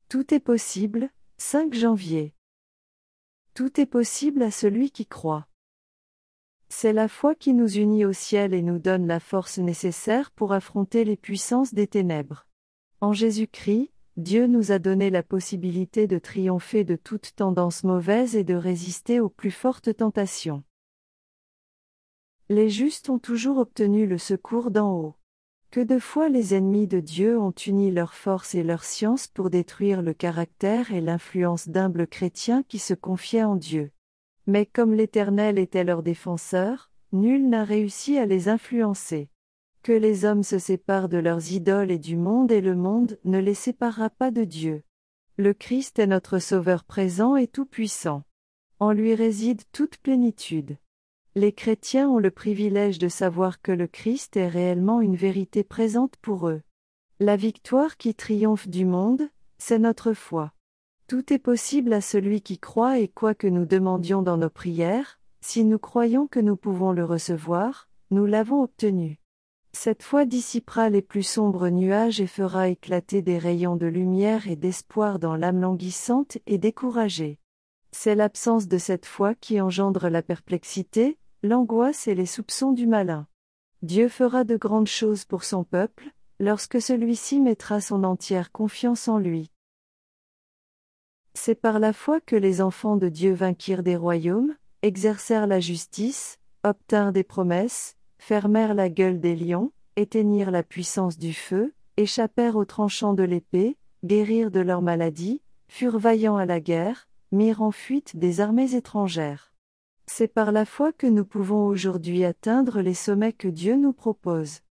Tout est possible, 5 janvier. Tout est possible à celui qui croit. C'est la foi qui nous unit au ciel et nous donne la force nécessaire pour affronter les puissances des ténèbres. En Jésus-Christ, Dieu nous a donné la possibilité de triompher de toute tendance mauvaise et de résister aux plus fortes tentations. Les justes ont toujours obtenu le secours d'en haut. Que de fois les ennemis de Dieu ont uni leur force et leur science pour détruire le caractère et l'influence d'humbles chrétiens qui se confiaient en Dieu. Mais comme l'Éternel était leur défenseur, nul n'a réussi à les influencer. Que les hommes se séparent de leurs idoles et du monde et le monde ne les séparera pas de Dieu. Le Christ est notre Sauveur présent et tout-puissant. En lui réside toute plénitude. Les chrétiens ont le privilège de savoir que le Christ est réellement une vérité présente pour eux. La victoire qui triomphe du monde, c'est notre foi. Tout est possible à celui qui croit et quoi que nous demandions dans nos prières, si nous croyons que nous pouvons le recevoir, nous l'avons obtenu. Cette foi dissipera les plus sombres nuages et fera éclater des rayons de lumière et d'espoir dans l'âme languissante et découragée. C'est l'absence de cette foi qui engendre la perplexité, l'angoisse et les soupçons du malin. Dieu fera de grandes choses pour son peuple, lorsque celui-ci mettra son entière confiance en lui. C'est par la foi que les enfants de Dieu vainquirent des royaumes, exercèrent la justice, obtinrent des promesses, fermèrent la gueule des lions, éteignirent la puissance du feu, échappèrent aux tranchants de l'épée, guérirent de leurs maladies, furent vaillants à la guerre, mirent en fuite des armées étrangères. C'est par la foi que nous pouvons aujourd'hui atteindre les sommets que Dieu nous propose.